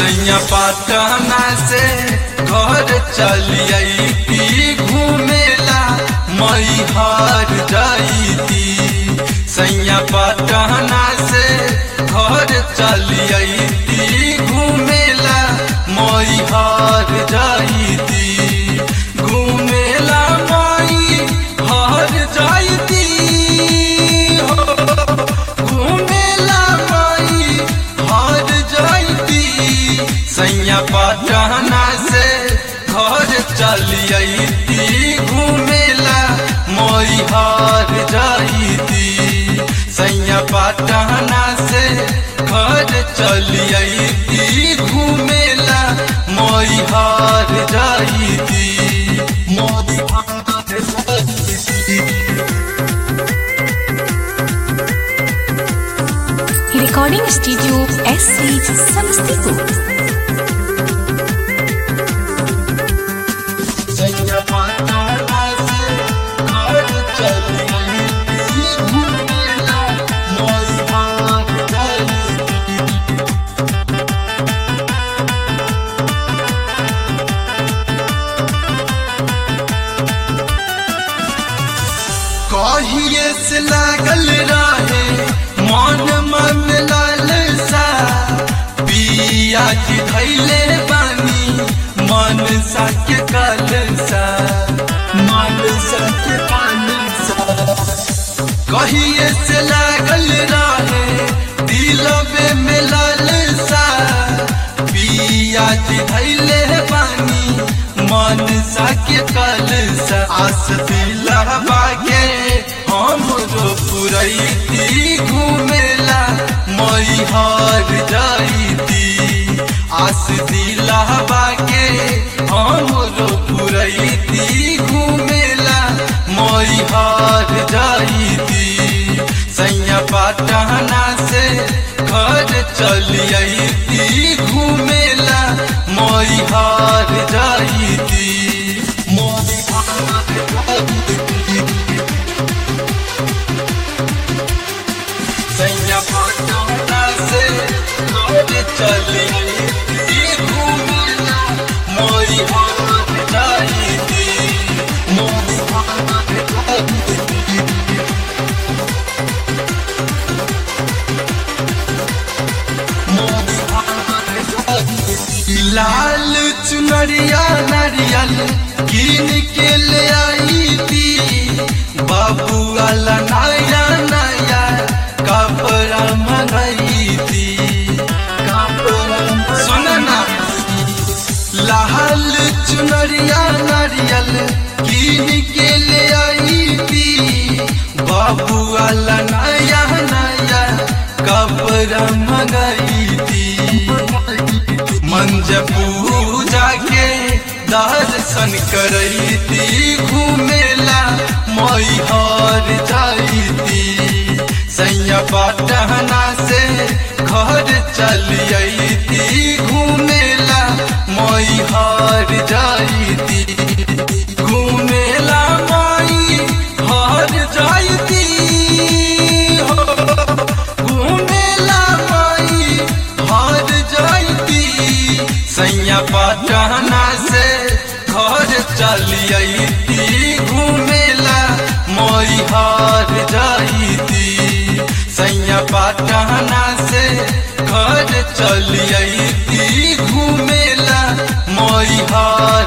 सैया पटना से घर चलिए घूमेला मैहर जाइती। सैया पटना से घर चलिए घूमेला मैहर जाइती। घूमेला मैहर जाइती घूमेला मैहर जाइती। सैया पटना से घर चलिए घूमेला मैहर जाइती। सैया पटना से घर चलिए घूमेला मैहर जाइती। Recording studio SC Samastipur. सैया पटना से घर चलिए घूमेला मैहर जाइती। कहिए से लागल रहे मन लालसा। पिया की धैले बानी मन सा के कलसा। मनसा के कलसा कहिए से लागल रहे दिलबे में लालसा। पिया की धैले बानी मन सा के कलसा। आस दिलवा के हमरो पुरैती घूमेला मैहर जाइती। आस दिलवा के हमरो पुरैती घूमेला मैहर जाइती। सैया पटना से घर चलिए घूमेला मैहर जाइती। सैया पटना से घर चलिए घूमेला मैहर जाइती। लाल चुनरिया नारियल कीन के ले आई थी। बाबू वाला नया नया कपड़ा मंगाई थी। सुनना लाल चुनरिया नारियल कीन के ले आई थी। बाबू वाला नया नया कपड़ा मंगाई थी। मंज पूजा के दर्शन करैती घूमेला मैहर जाइती। सैया पटना से घर चलिए घूमेला मैहर जाइती। घूमेला मैहर जाइती घूमेला मैहर जाइती। सैया पटना से घर चलिए घूमेला मैहर जाइती। सैया पटना से घर चलिए घूमेला मैहर